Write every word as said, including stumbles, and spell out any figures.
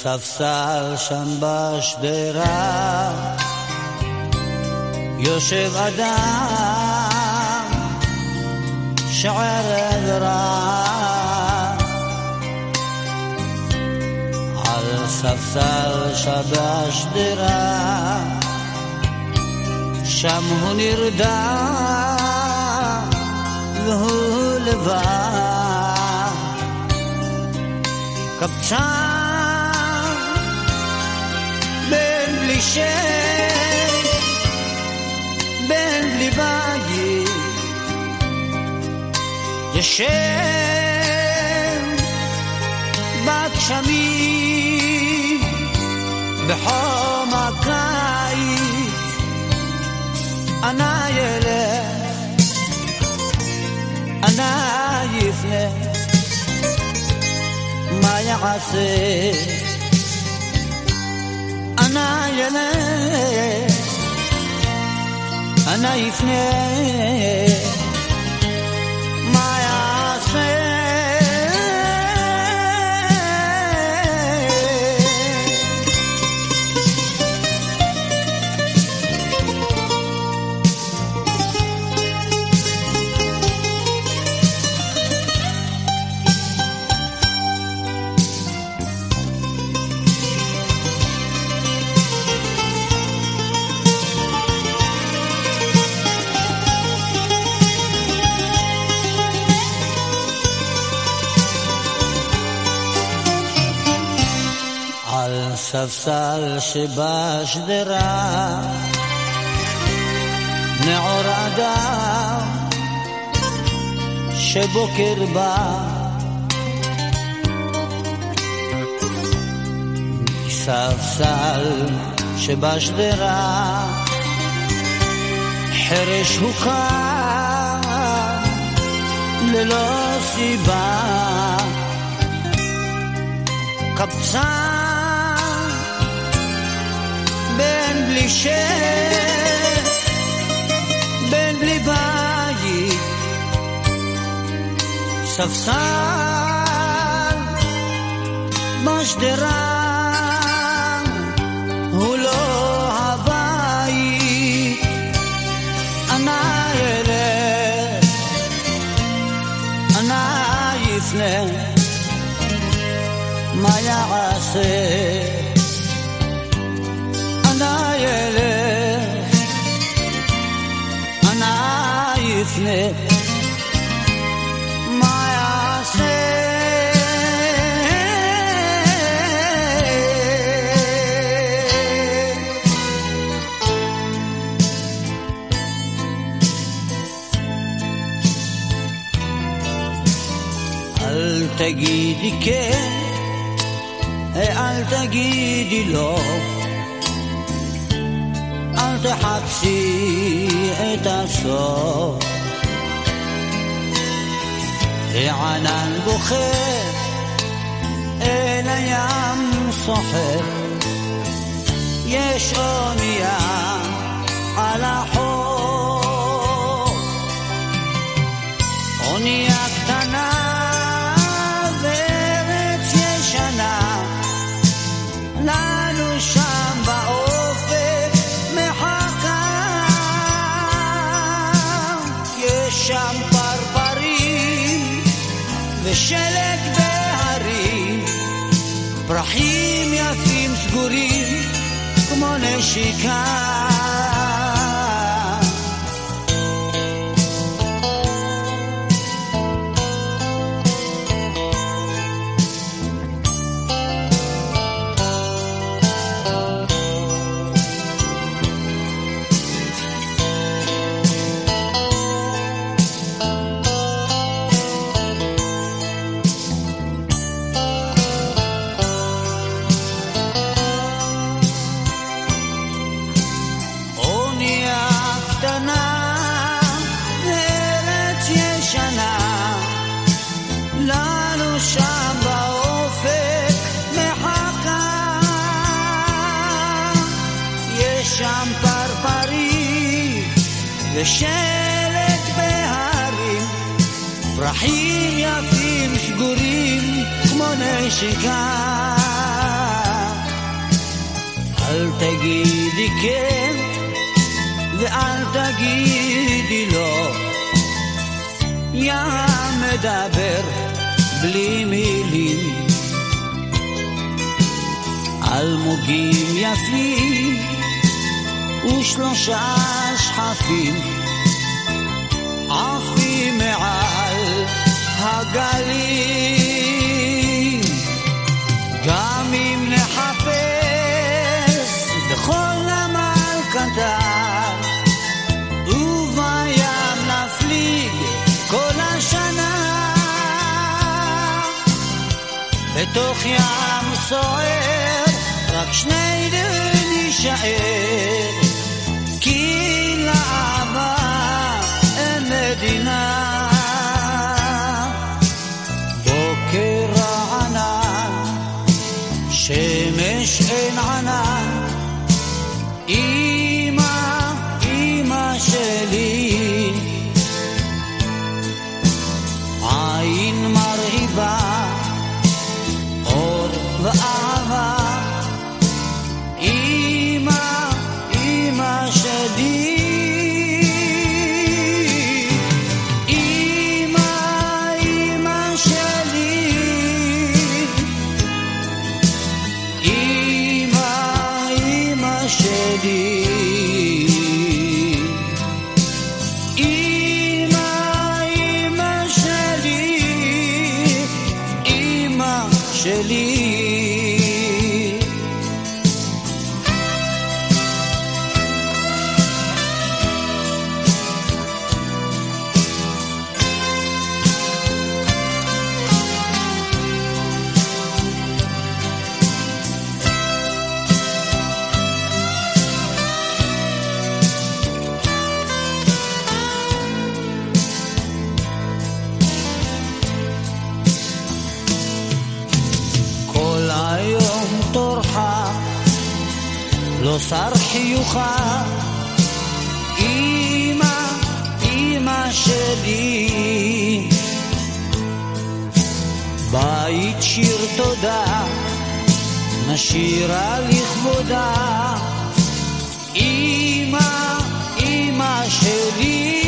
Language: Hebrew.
ספסל שם בשדרה יושב אדם שערב רע על ספסל שם בשדרה שם הוא נרדם והוא לבד קפצן בן בלי שם בן בלי בית ישב בגשמים בחום הקיץ אנא ילך אנא יפנה מה יעשה אנא ילך אנא יפנה מה יעשה ספסל שבשדרה נעור אדם שבוקר בא ספסל שבשדרה חרש הוא קם ללא סיבה קפצן בן בלי שם בן בלי בית ספסל בשדרה הוא לא הבית אנא ילך אנא יפנה מה יעשה אנא ילך אנא יפנה מה יעשה אל תגידי כן אל תגידי לא אל תחפשי את הסוף הענן בוחר אל הים סוחר יש אונייה על החוף אונייה קטנה וארץ ישנה לנו שם באופק שם פרפרים ושלג בהרים פרחים יפים סגורים כמו נשיקה ושלג בהרים פרחים יפים סגורים כמו נשיקה אל תגידי כן ואל תגידי לא, יא מדבר בלי מילים, אלמוגים יפים ושלושה שחפים עפים מעל הגלים. גם אם נחפש בכל נמל קטן ובים נפליג כל השנה, בתוך ים סוער רק שני נשאר, כי לאהבה אין מדינה. בוקר רענן, שמש אין ענן, אמא, אמא שלי, עין מרהיבה, אור ואהבה, אמא, אמא שלי, אמא, אמא שלי, אמא, אמא שלי, אמא, אמא שלי, אמא שלי. לא שר חיוכה, אמא, אמא שלי, בית שיר תודה נשירה לכבודה, אמא, אמא שלי.